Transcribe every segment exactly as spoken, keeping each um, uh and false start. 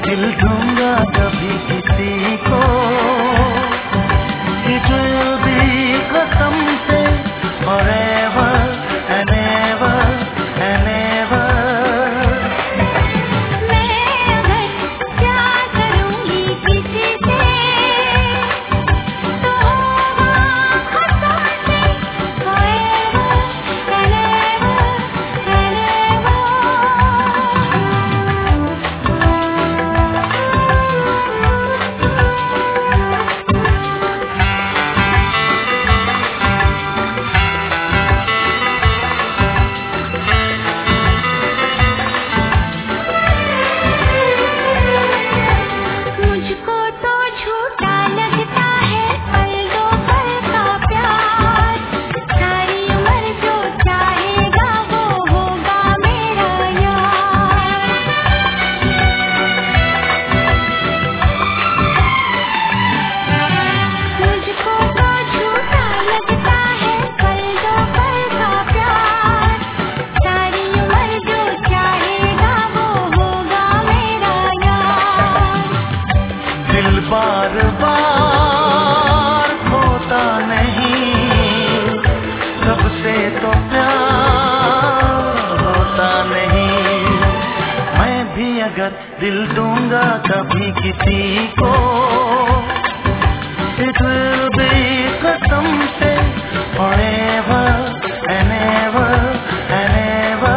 दिल दूंगा कभी किसी को, it will be कसम से forever and ever and ever। बार बार खोता नहीं, सबसे तो प्यार होता नहीं। मैं भी अगर दिल दूंगा कभी किसी को, it will be कसम से forever and ever and ever।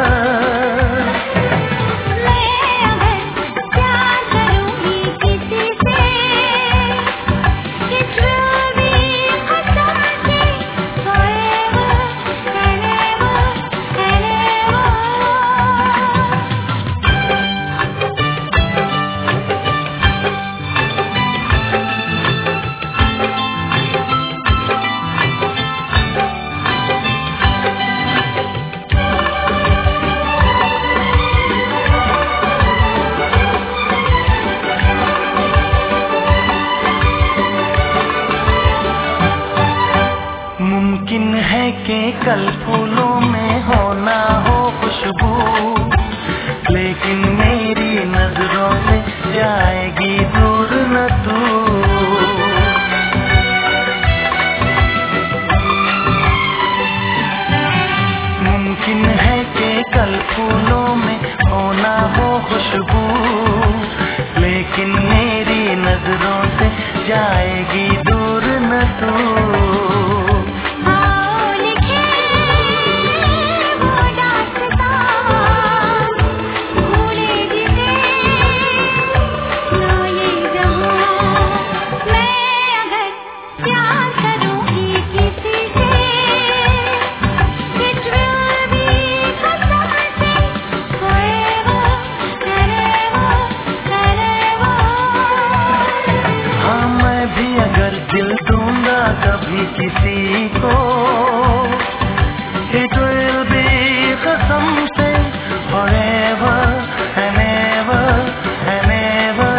मुमकिन है कि कल फूलों में हो ना हो खुशबू, लेकिन मेरी नजरों में जाएगी दूर न तू। मुमकिन है कि कल फूलों में हो ना हो खुशबू, लेकिन मेरी नजरों से जाएगी दूर न तू। कभी किसी को, it will be कसम से forever and ever and ever।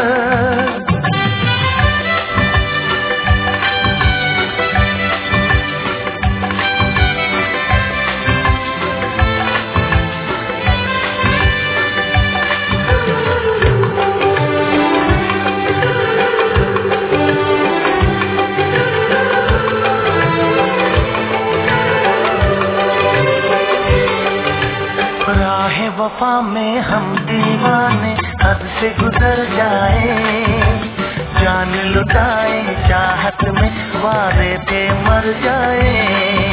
राहे वफा में हम दीवाने हद से गुजर जाए, जान लुटाए चाहत में वादे थे मर जाए।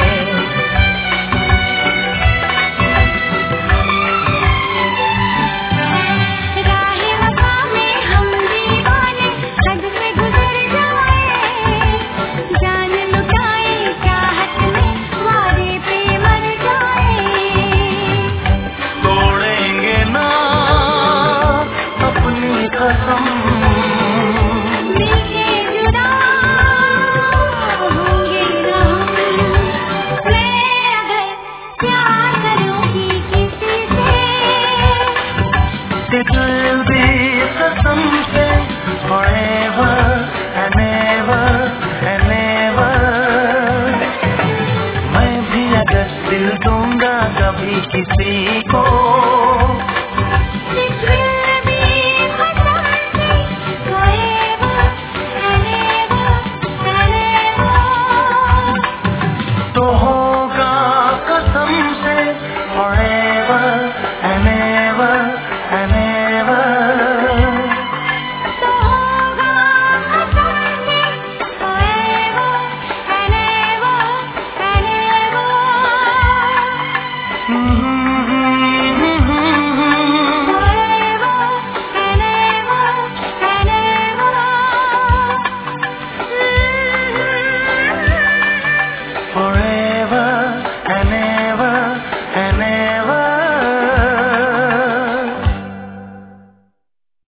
It